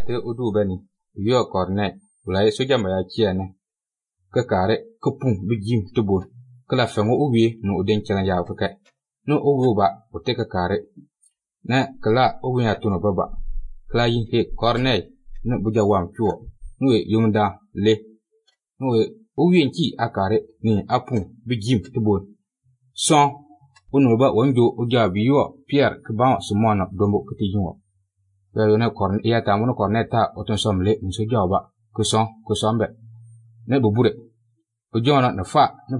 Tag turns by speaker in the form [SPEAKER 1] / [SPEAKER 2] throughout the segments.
[SPEAKER 1] te udu bani yo korne ulai soja ma ya kiane ka kare ka pun bijim tubun kala fengo ubi no uden chana ya ka no ubu ba ote ka kare na kala ubu ya tuno baba kala yin he korne no buja wam chuo no yumda le no ubi nki akare ni apun bijim tubun son unu ba wanjo uja biyo Pierre ka ba sumona dombo kiti yinwo yo ne korne ya ta mun korne ta otun somle nso jawba ku son be ne bubure ujona na fa ne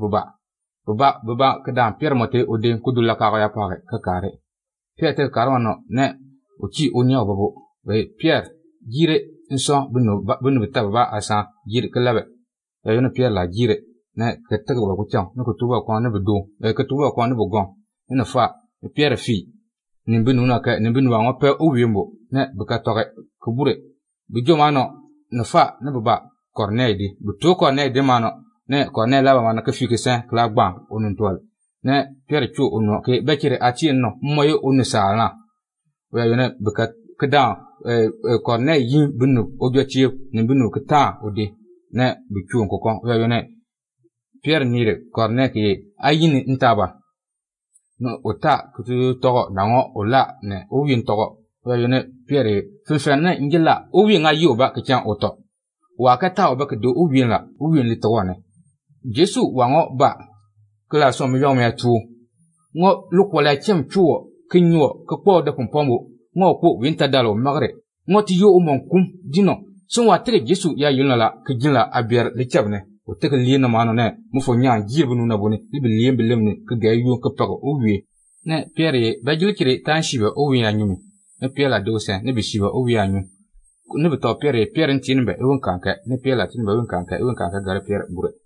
[SPEAKER 1] baba ka dan Pierre mote odin kudulla ka ya pare ka kare Pierre te karono ne uchi unya babo be Pierre jire nso bunu bitaba asa jire kalabe yo ne Pierre la jire ne ka taga ba ku chang ne ku tuba ko ne bedo ka tuba ko ne bugon ne fa Pierre fi nimbinu na ka nimbinu wa ngope uwimbo ne buka toke kubure bijoma no ne fa ne baba Corneille di buto Corneille de mano ne Corneille laba mana ka fiki sen kla gba onun tol ne Pierre chu ono ke bekire achi no moyo onu sala we yone buka kada Corneille yin binu ojo chi nimbinu kta odi ne bichu nkokon we yone Pierre nire Corneille ke ayini ntaba no ota kutu togo nango ola ne owin togo wa yone Pierre fenfene ngila owin ayo ba kichan oto wa ka ta ba kedo owin li togo ne Jesu wango ba kla so mi yom ya tu ngo lukola chem chuo kinyo ko po de pompombo ngo ko winta dalo magre ngo ti yo umon kum dino so wa tere Jesu ya yuna la kijila abier li chabne o tek liena mano ne mu fo nya jibu nu na boni libi liem bilem ne ka ga yu ka pago o wi ne Pierre ba jilkire tan shiba o wi anyumi ne Pierre la do sen ne bi shiba o wi anyu ne bi to Pierre ntin be e won kanka ne Pierre la tin be won kanka gar Pierre bure